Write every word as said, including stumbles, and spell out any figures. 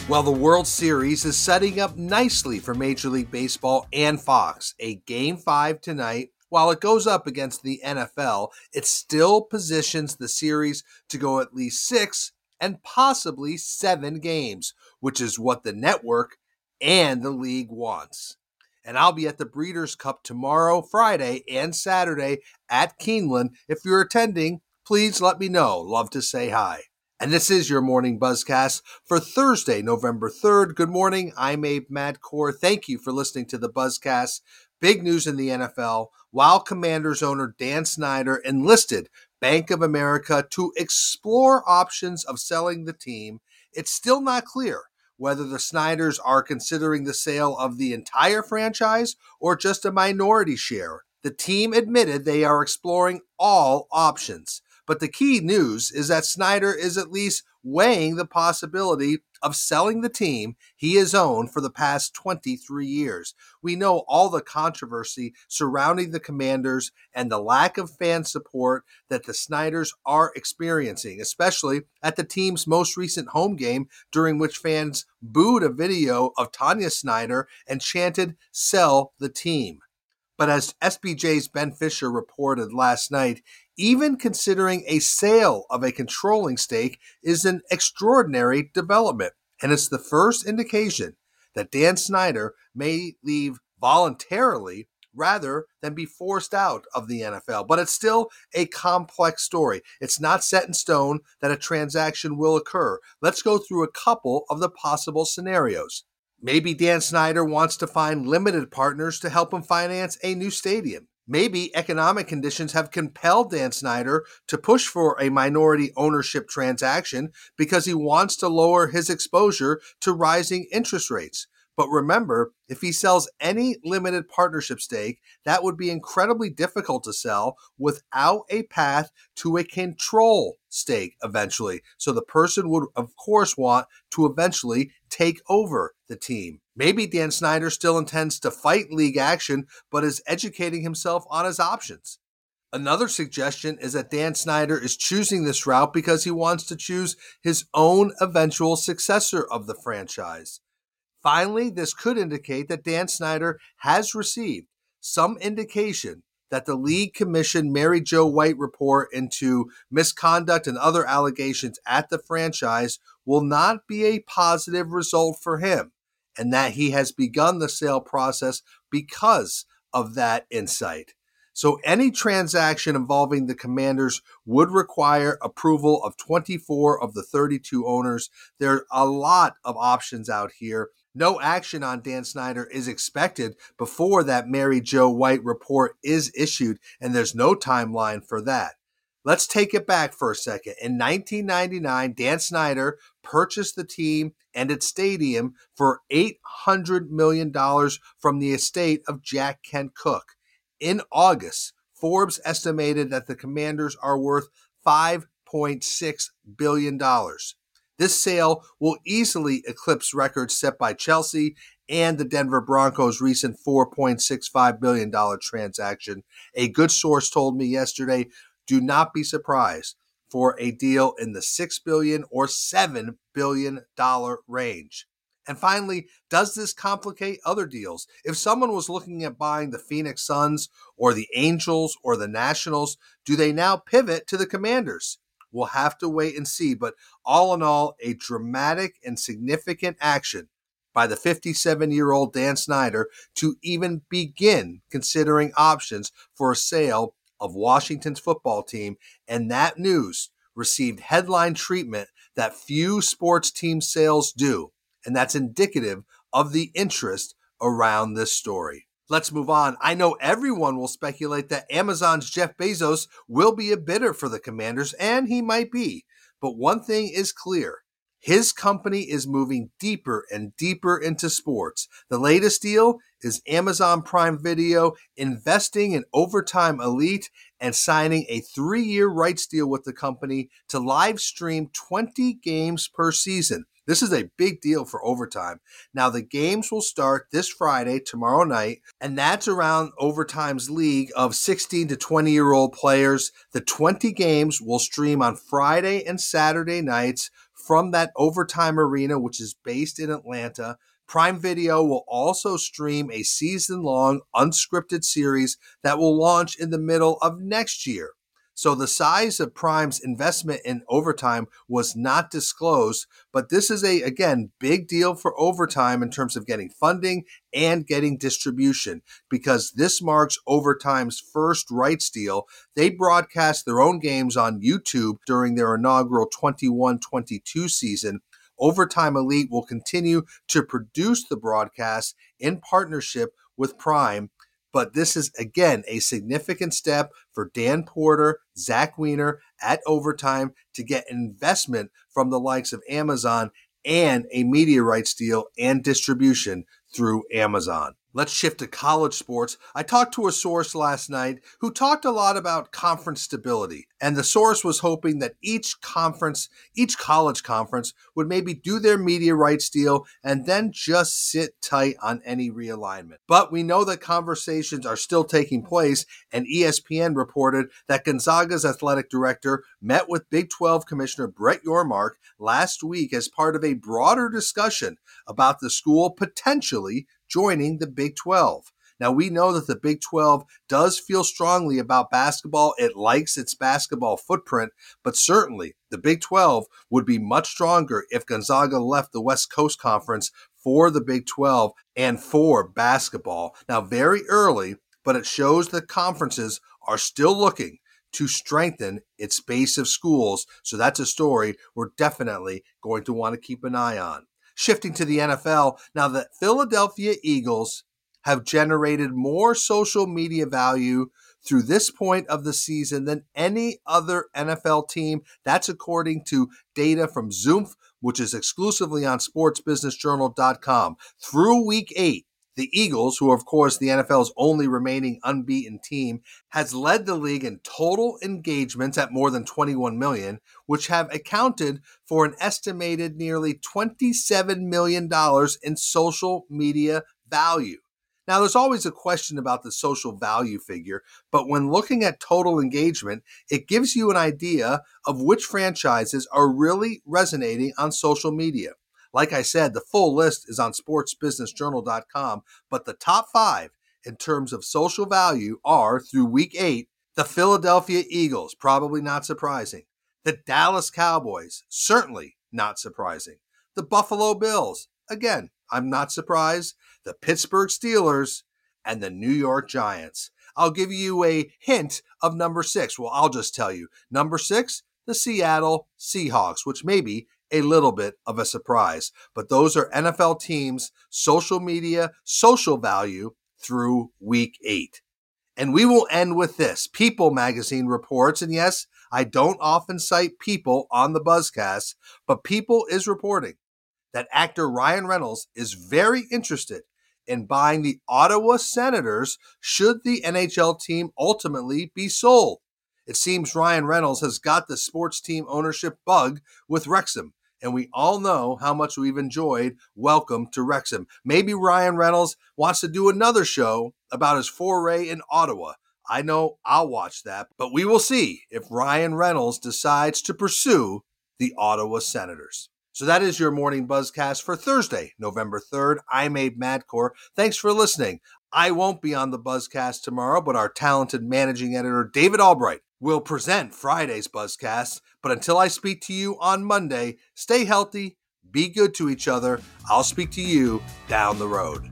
Well, the World Series is setting up nicely for Major League Baseball and Fox. A Game five tonight. While it goes up against the N F L, it still positions the series to go at least six and possibly seven games, which is what the network and the league wants. And I'll be at the Breeders' Cup tomorrow, Friday, and Saturday at Keeneland. If you're attending, please let me know. Love to say hi. And this is your Morning Buzzcast for Thursday, November third. Good morning. I'm Abe Madkour. Thank you for listening to the Buzzcast. Big news in the N F L. While Commanders owner Dan Snyder enlisted Bank of America to explore options of selling the team, it's still not clear whether the Snyders are considering the sale of the entire franchise or just a minority share. The team admitted they are exploring all options. But the key news is that Snyder is at least weighing the possibility of selling the team he has owned for the past twenty-three years. We know all the controversy surrounding the Commanders and the lack of fan support that the Snyders are experiencing, especially at the team's most recent home game, during which fans booed a video of Tanya Snyder and chanted, "Sell the team." But as S B J's Ben Fisher reported last night, even considering a sale of a controlling stake is an extraordinary development, and it's the first indication that Dan Snyder may leave voluntarily rather than be forced out of the N F L. But it's still a complex story. It's not set in stone that a transaction will occur. Let's go through a couple of the possible scenarios. Maybe Dan Snyder wants to find limited partners to help him finance a new stadium. Maybe economic conditions have compelled Dan Snyder to push for a minority ownership transaction because he wants to lower his exposure to rising interest rates. But remember, if he sells any limited partnership stake, that would be incredibly difficult to sell without a path to a control stake eventually. So the person would, of course, want to eventually take over the team. Maybe Dan Snyder still intends to fight league action, but is educating himself on his options. Another suggestion is that Dan Snyder is choosing this route because he wants to choose his own eventual successor of the franchise. Finally, this could indicate that Dan Snyder has received some indication that the league commissioned Mary Jo White report into misconduct and other allegations at the franchise will not be a positive result for him, and that he has begun the sale process because of that insight. So any transaction involving the Commanders would require approval of twenty-four of the thirty-two owners. There are a lot of options out here. No action on Dan Snyder is expected before that Mary Jo White report is issued, and there's no timeline for that. Let's take it back for a second. In nineteen ninety-nine, Dan Snyder purchased the team and its stadium for eight hundred million dollars from the estate of Jack Kent Cooke. In August, Forbes estimated that the Commanders are worth five point six billion dollars. This sale will easily eclipse records set by Chelsea and the Denver Broncos' recent four point six five billion dollars transaction. A good source told me yesterday, do not be surprised for a deal in the six billion dollars or seven billion dollars range. And finally, does this complicate other deals? If someone was looking at buying the Phoenix Suns or the Angels or the Nationals, do they now pivot to the Commanders? We'll have to wait and see, but all in all, a dramatic and significant action by the fifty-seven-year-old Dan Snyder to even begin considering options for a sale of Washington's football team, and that news received headline treatment that few sports team sales do, and that's indicative of the interest around this story. Let's move on. I know everyone will speculate that Amazon's Jeff Bezos will be a bidder for the Commanders, and he might be. But one thing is clear. His company is moving deeper and deeper into sports. The latest deal is Amazon Prime Video investing in Overtime Elite and signing a three-year rights deal with the company to live stream twenty games per season. This is a big deal for Overtime. Now, the games will start this Friday, tomorrow night, and that's around Overtime's league of sixteen to twenty-year-old players. The twenty games will stream on Friday and Saturday nights, from that Overtime Arena, which is based in Atlanta. Prime Video will also stream a season-long unscripted series that will launch in the middle of next year. So the size of Prime's investment in Overtime was not disclosed, but this is a, again, big deal for Overtime in terms of getting funding and getting distribution, because this marks Overtime's first rights deal. They broadcast their own games on YouTube during their inaugural twenty-one twenty-two season. Overtime Elite will continue to produce the broadcast in partnership with Prime. But this is, again, a significant step for Dan Porter, Zach Weiner at Overtime to get investment from the likes of Amazon and a media rights deal and distribution through Amazon. Let's shift to college sports. I talked to a source last night who talked a lot about conference stability, and the source was hoping that each conference, each college conference, would maybe do their media rights deal and then just sit tight on any realignment. But we know that conversations are still taking place, and E S P N reported that Gonzaga's athletic director met with Big twelve Commissioner Brett Yormark last week as part of a broader discussion about the school potentially joining the Big twelve. Now, we know that the Big twelve does feel strongly about basketball. It likes its basketball footprint, but certainly the Big twelve would be much stronger if Gonzaga left the West Coast Conference for the Big twelve and for basketball. Now, very early, but it shows that conferences are still looking to strengthen its base of schools. So that's a story we're definitely going to want to keep an eye on. Shifting to the N F L, now the Philadelphia Eagles have generated more social media value through this point of the season than any other N F L team. That's according to data from Zoomph, which is exclusively on sports business journal dot com. Through week eight, the Eagles, who are, of course, the N F L's only remaining unbeaten team, has led the league in total engagements at more than twenty-one million, which have accounted for an estimated nearly twenty-seven million dollars in social media value. Now, there's always a question about the social value figure, but when looking at total engagement, it gives you an idea of which franchises are really resonating on social media. Like I said, the full list is on sports business journal dot com, but the top five in terms of social value are, through week eight, the Philadelphia Eagles, probably not surprising. The Dallas Cowboys, certainly not surprising. The Buffalo Bills, again, I'm not surprised. The Pittsburgh Steelers and the New York Giants. I'll give you a hint of number six. Well, I'll just tell you. Number six, the Seattle Seahawks, which may be a little bit of a surprise. But those are N F L teams' social media, social value through week eight. And we will end with this. People magazine reports, and yes, I don't often cite People on the Buzzcast, but People is reporting that actor Ryan Reynolds is very interested in buying the Ottawa Senators should the N H L team ultimately be sold. It seems Ryan Reynolds has got the sports team ownership bug with Wrexham, and we all know how much we've enjoyed Welcome to Wrexham. Maybe Ryan Reynolds wants to do another show about his foray in Ottawa. I know I'll watch that, but we will see if Ryan Reynolds decides to pursue the Ottawa Senators. So that is your Morning Buzzcast for Thursday, November third. I'm Abe Madkour. Thanks for listening. I won't be on the Buzzcast tomorrow, but our talented managing editor, David Albright, will present Friday's Buzzcast. But until I speak to you on Monday, stay healthy, be good to each other. I'll speak to you down the road.